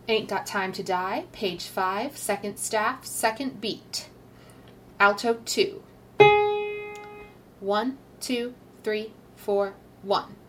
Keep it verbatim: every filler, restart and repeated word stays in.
Ain't Got Time to Die, page five, second staff, second beat. Alto two. One, two, three, four, one.